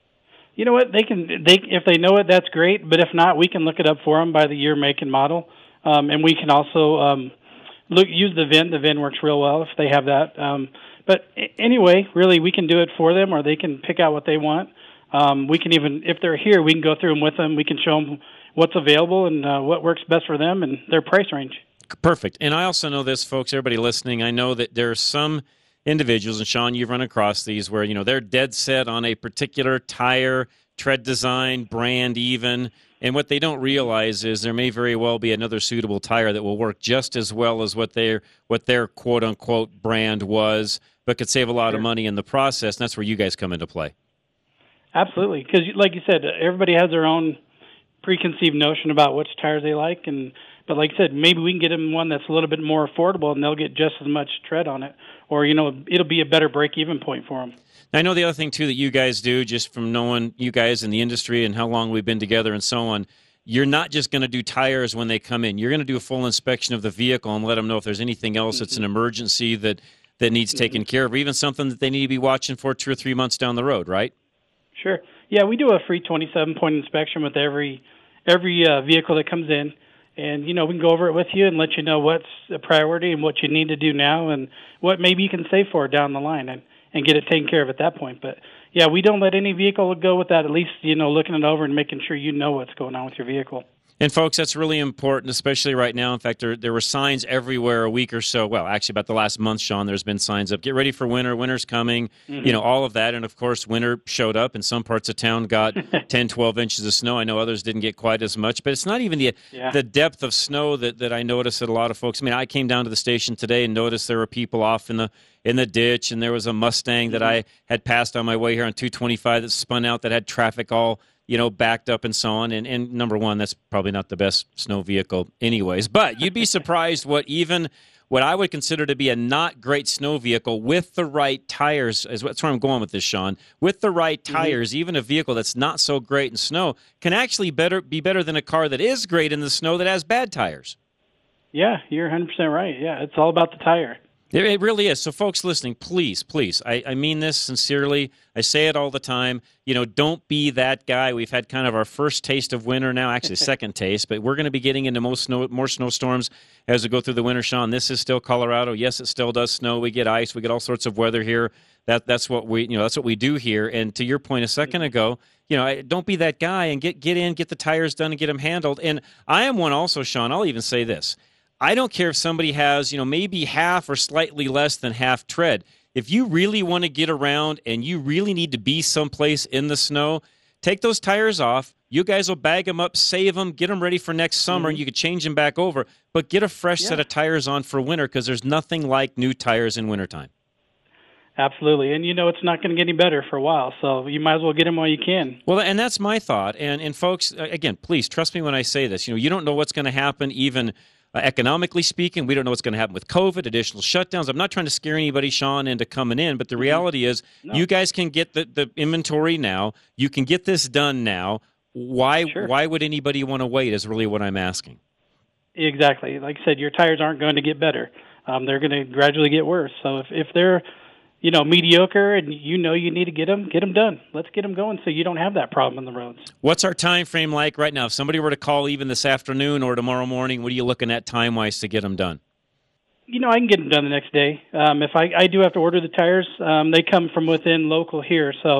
You know what? They if they know it, that's great. But if not, we can look it up for them by the year, make, and model, and we can also use the VIN. The VIN works real well if they have that. But anyway, really, we can do it for them, or they can pick out what they want. We can even, if they're here, we can go through them with them. We can show them what's available and what works best for them and their price range. Perfect. And I also know this, folks, everybody listening, I know that there are some individuals, and Sean, you've run across these, where, they're dead set on a particular tire, tread design, brand even, and what they don't realize is there may very well be another suitable tire that will work just as well as what their quote-unquote brand was, but could save a lot of money in the process, and that's where you guys come into play. Absolutely, because like you said, everybody has their own preconceived notion about which tires they like, but like I said, maybe we can get them one that's a little bit more affordable, and they'll get just as much tread on it, or it'll be a better break-even point for them. I know the other thing too that you guys do, just from knowing you guys in the industry and how long we've been together and so on, you're not just going to do tires when they come in. You're going to do a full inspection of the vehicle and let them know if there's anything else that's an emergency that needs taken care of, or even something that they need to be watching for 2 or 3 months down the road, right? Sure. Yeah, we do a free 27-point inspection with every vehicle that comes in, and we can go over it with you and let you know what's a priority and what you need to do now and what maybe you can save for down the line and get it taken care of at that point. But yeah, we don't let any vehicle go without at least looking it over and making sure you know what's going on with your vehicle. And, folks, that's really important, especially right now. In fact, there were signs everywhere a week or so. Well, actually, about the last month, Sean, there's been signs up. Get ready for winter. Winter's coming, all of that. And, of course, winter showed up, and some parts of town got 10, 12 inches of snow. I know others didn't get quite as much. But it's not even the depth of snow that I noticed that a lot of folks. I mean, I came down to the station today and noticed there were people off in the ditch, and there was a Mustang that I had passed on my way here on 225 that spun out that had traffic all backed up and so on. And number one, that's probably not the best snow vehicle anyways. But you'd be surprised what I would consider to be a not great snow vehicle with the right tires, that's where I'm going with this, Sean. With the right tires, even a vehicle that's not so great in snow can actually be better than a car that is great in the snow that has bad tires. Yeah, you're 100% right. Yeah, it's all about the tire. It really is. So, folks listening, please, I mean this sincerely. I say it all the time. Don't be that guy. We've had kind of our first taste of winter now, actually second taste, but we're going to be getting into more snowstorms as we go through the winter, Sean. This is still Colorado. Yes, it still does snow. We get ice. We get all sorts of weather here. That's what we do here. And to your point a second ago, don't be that guy and get the tires done and get them handled. And I am one also, Sean. I'll even say this. I don't care if somebody has, maybe half or slightly less than half tread. If you really want to get around and you really need to be someplace in the snow, take those tires off. You guys will bag them up, save them, get them ready for next summer, and you could change them back over. But get a fresh set of tires on for winter, because there's nothing like new tires in wintertime. Absolutely. And it's not going to get any better for a while, so you might as well get them while you can. Well, and that's my thought. And folks, again, please trust me when I say this. You don't know what's going to happen even economically speaking. We don't know what's going to happen with COVID, additional shutdowns. I'm not trying to scare anybody, Sean, into coming in, but the reality is you guys can get the inventory now. You can get this done now. Why would anybody want to wait is really what I'm asking. Exactly. Like I said, your tires aren't going to get better. They're going to gradually get worse. So if they're mediocre and you need to get them done. Let's get them going so you don't have that problem on the roads. What's our time frame like right now? If somebody were to call even this afternoon or tomorrow morning, what are you looking at time-wise to get them done? I can get them done the next day. If I do have to order the tires, they come from within local here, so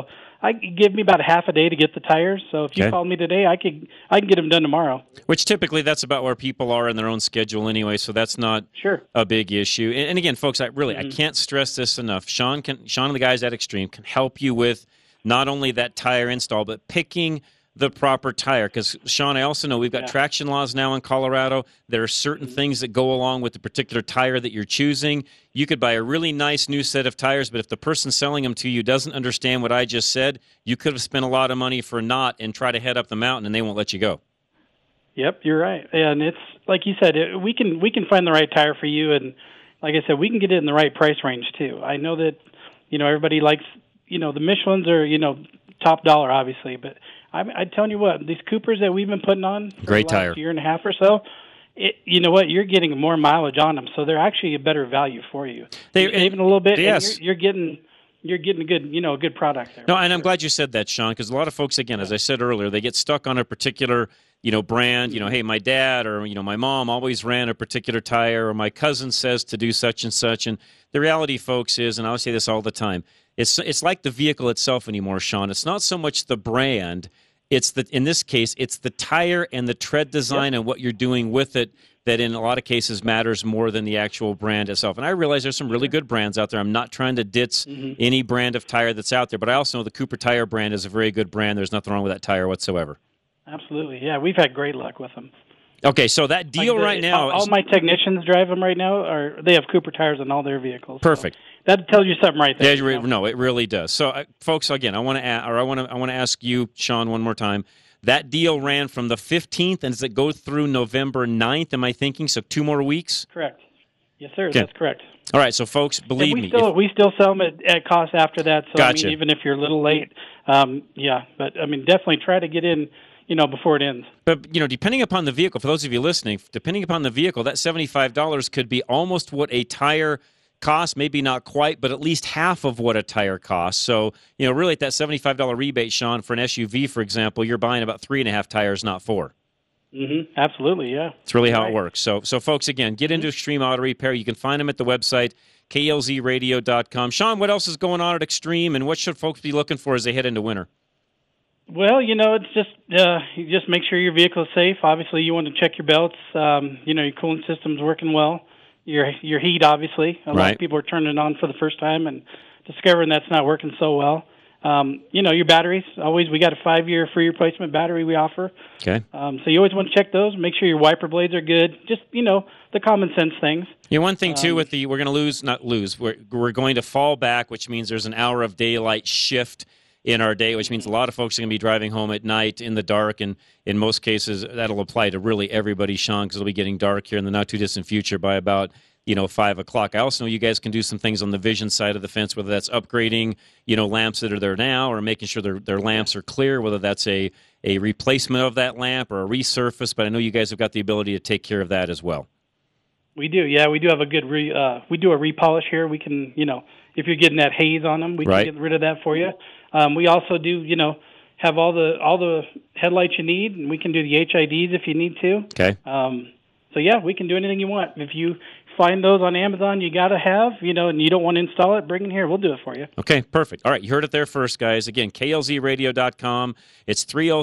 give me about half a day to get the tires. So if you call me today, I can get them done tomorrow. Which typically that's about where people are in their own schedule anyway, so that's not a big issue. And again, folks, I can't stress this enough. Sean and the guys at Extreme can help you with not only that tire install, but picking the proper tire. Because, Sean, I also know we've got traction laws now in Colorado. There are certain things that go along with the particular tire that you're choosing. You could buy a really nice new set of tires, but if the person selling them to you doesn't understand what I just said, you could have spent a lot of money for naught and try to head up the mountain, and they won't let you go. Yep, you're right. And it's, like you said, we can find the right tire for you, and like I said, we can get it in the right price range, too. I know that, everybody likes, the Michelins are, top dollar, obviously, but I'm telling you what, these Coopers that we've been putting on for great the last tire. year and a half or so, you know what, you're getting more mileage on them, so they're actually a better value for you. You're saving a little bit, and you're getting a good, a good product there. No, and I'm glad you said that, Sean, because a lot of folks, again, as I said earlier, they get stuck on a particular, brand. Hey, my dad or, my mom always ran a particular tire, or my cousin says to do such and such. And the reality, folks, is, and I'll say this all the time, it's like the vehicle itself anymore, Sean. It's not so much the brand. In this case, it's the tire and the tread design and what you're doing with it that in a lot of cases matters more than the actual brand itself. And I realize there's some really good brands out there. I'm not trying to ditz any brand of tire that's out there, but I also know the Cooper Tire brand is a very good brand. There's nothing wrong with that tire whatsoever. Absolutely. Yeah, we've had great luck with them. Okay, so that deal right now... All my technicians drive them right now, they have Cooper tires on all their vehicles. Perfect. So that tells you something right there. Yeah, no, it really does. So, folks, again, I want to ask you, Sean, one more time. That deal ran from the 15th, and does it go through November 9th, am I thinking? So 2 more weeks? Correct. Yes, sir. Okay. That's correct. All right, so, folks, believe me. We still sell them at cost after that. So, gotcha. Even if you're a little late, but, definitely try to get in, before it ends. But, depending upon the vehicle, for those of you listening, depending upon the vehicle, that $75 could be almost what a tire costs, maybe not quite, but at least half of what a tire costs. So, really at that $75 rebate, Sean, for an SUV, for example, you're buying about 3.5 tires, not 4. Absolutely, yeah. It's really how it works. So, folks, again, get into Extreme Auto Repair. You can find them at the website, klzradio.com. Sean, what else is going on at Extreme, and what should folks be looking for as they head into winter? Well, it's just you just make sure your vehicle is safe. Obviously, you want to check your belts. Your cooling system's working well. Your heat, obviously. A lot of people are turning it on for the first time and discovering that's not working so well. Your batteries. We got a 5-year free replacement battery we offer. Okay. So you always want to check those. Make sure your wiper blades are good. Just the common sense things. One thing too with we're going to we're going to fall back, which means there's an hour of daylight shift in our day, which means a lot of folks are going to be driving home at night in the dark, and in most cases that'll apply to really everybody, Sean, because it'll be getting dark here in the not-too-distant future by about 5 o'clock. I also know you guys can do some things on the vision side of the fence, whether that's upgrading lamps that are there now or making sure their lamps are clear, whether that's a replacement of that lamp or a resurface, but I know you guys have got the ability to take care of that as well. We do, yeah. We do have a good we do a repolish here. We can, if you're getting that haze on them, we can get rid of that for you. We also do, have all the headlights you need, and we can do the HIDs if you need to. Okay. So yeah, we can do anything you want. If you find those on Amazon, you got to have, and you don't want to install it, bring it here. We'll do it for you. Okay, perfect. All right, you heard it there first, guys. Again, klzradio.com. It's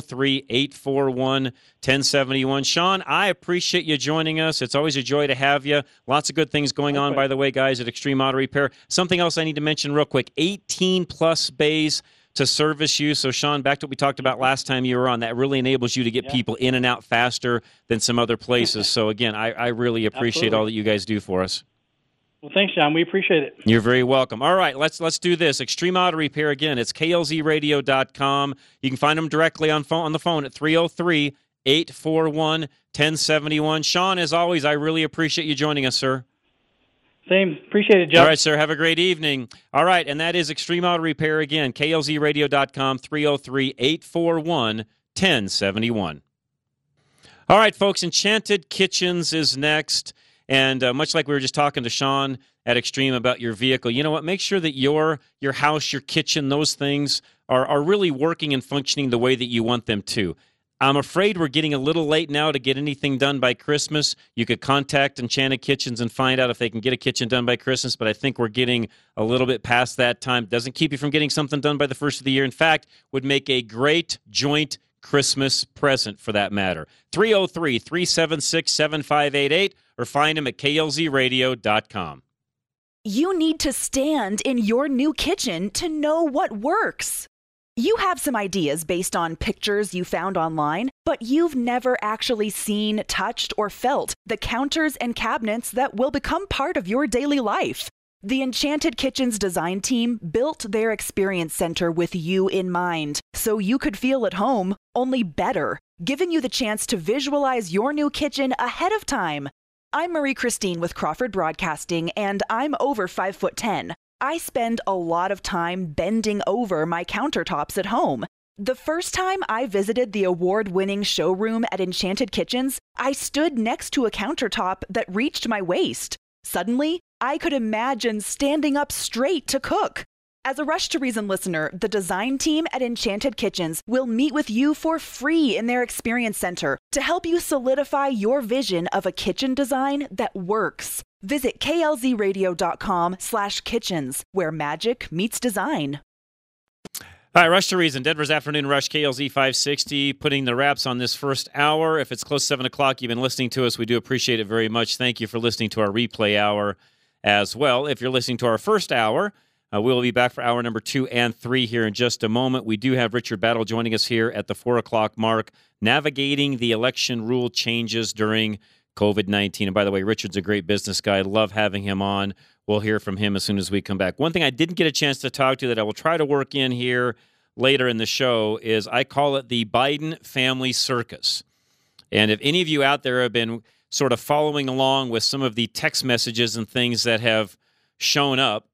303-841-1071. Sean, I appreciate you joining us. It's always a joy to have you. Lots of good things going on, by the way, guys, at Extreme Auto Repair. Something else I need to mention real quick, 18-plus bays to service you. So, Sean, back to what we talked about last time you were on, that really enables you to get people in and out faster than some other places. So, again, I really appreciate all that you guys do for us. Well, thanks, John. We appreciate it. You're very welcome. All right, let's do this. Extreme Auto Repair, again, it's klzradio.com. You can find them directly on the phone at 303-841-1071. Sean, as always, I really appreciate you joining us, sir. Same. Appreciate it, Joe. All right, sir. Have a great evening. All right, and that is Extreme Auto Repair again, klzradio.com, 303-841-1071. All right, folks, Enchanted Kitchens is next. And much like we were just talking to Sean at Extreme about your vehicle, you know what? Make sure that your house, your kitchen, those things are really working and functioning the way that you want them to. I'm afraid we're getting a little late now to get anything done by Christmas. You could contact Enchanted Kitchens and find out if they can get a kitchen done by Christmas, but I think we're getting a little bit past that time. Doesn't keep you from getting something done by the first of the year. In fact, would make a great joint Christmas present for that matter. 303-376-7588 or find them at klzradio.com. You need to stand in your new kitchen to know what works. You have some ideas based on pictures you found online, but you've never actually seen, touched, or felt the counters and cabinets that will become part of your daily life. The Enchanted Kitchens design team built their experience center with you in mind, so you could feel at home, only better, giving you the chance to visualize your new kitchen ahead of time. I'm Marie Christine with Crawford Broadcasting, and I'm over 5'10". I spend a lot of time bending over my countertops at home. The first time I visited the award-winning showroom at Enchanted Kitchens, I stood next to a countertop that reached my waist. Suddenly, I could imagine standing up straight to cook. As a Rush to Reason listener, the design team at Enchanted Kitchens will meet with you for free in their experience center to help you solidify your vision of a kitchen design that works. Visit klzradio.com/kitchens, where magic meets design. All right, Rush to Reason, Denver's Afternoon Rush, KLZ 560, putting the wraps on this first hour. If it's close to 7 o'clock, you've been listening to us. We do appreciate it very much. Thank you for listening to our replay hour as well. If you're listening to our first hour, we'll be back for hour number 2 and 3 here in just a moment. We do have Richard Battle joining us here at the 4 o'clock mark, navigating the election rule changes during COVID-19. And by the way, Richard's a great business guy. Love having him on. We'll hear from him as soon as we come back. One thing I didn't get a chance to talk to that I will try to work in here later in the show is I call it the Biden family circus. And if any of you out there have been sort of following along with some of the text messages and things that have shown up,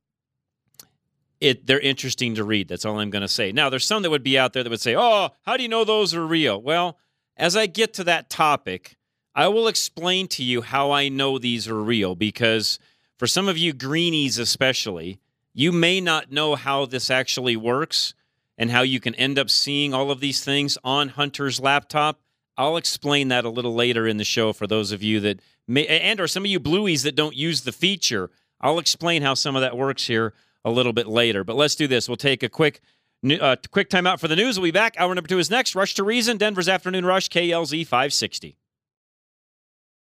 they're interesting to read. That's all I'm going to say. Now, there's some that would be out there that would say, oh, how do you know those are real? Well, as I get to that topic, I will explain to you how I know these are real, because for some of you greenies especially, you may not know how this actually works and how you can end up seeing all of these things on Hunter's laptop. I'll explain that a little later in the show for those of you that may, and or some of you blueies that don't use the feature. I'll explain how some of that works here a little bit later. But let's do this. We'll take a quick time out for the news. We'll be back. Hour number 2 is next. Rush to Reason, Denver's Afternoon Rush, KLZ 560.